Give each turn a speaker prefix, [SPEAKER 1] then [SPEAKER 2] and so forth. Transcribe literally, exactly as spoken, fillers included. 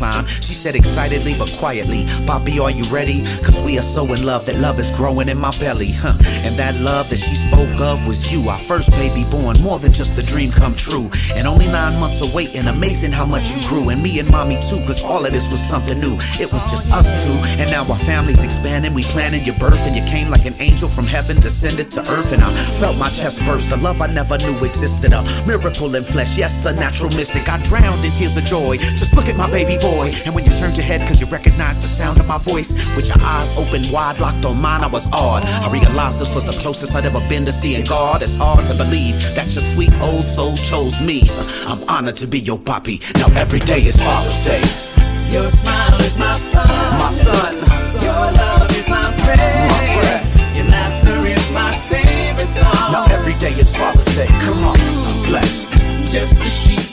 [SPEAKER 1] climb. She said excitedly but quietly, Papi, are you ready? Cause we are so in love that love is growing in my belly, huh? And that love that she spoke of was you, our first baby born, more than just a dream come true. And only nine months away, and amazing how much you grew. And me and mommy too, cause all of this was something new. It was just us two, and now our family's expanding. We planning your birth, and you came like an angel from heaven, descended to earth. And I felt my chest burst, a love I never knew existed, a miracle in flesh, yes, a natural mystic. I drowned in tears of joy, just look at my baby boy. And when you turned your head cause you recognized the sound of my voice, with your eyes open wide, locked on mine, I was awed. I realized this was the closest I'd ever been to seeing God. It's hard to believe that your sweet old soul chose me. I'm honored to be your papi, now every day is Father's Day.
[SPEAKER 2] Your smile is my sun,
[SPEAKER 1] my son.
[SPEAKER 2] Your love is my breath, my breath. Your laughter is my favorite song.
[SPEAKER 1] Now every day is Father's Day, come on, I'm blessed.
[SPEAKER 2] Just to see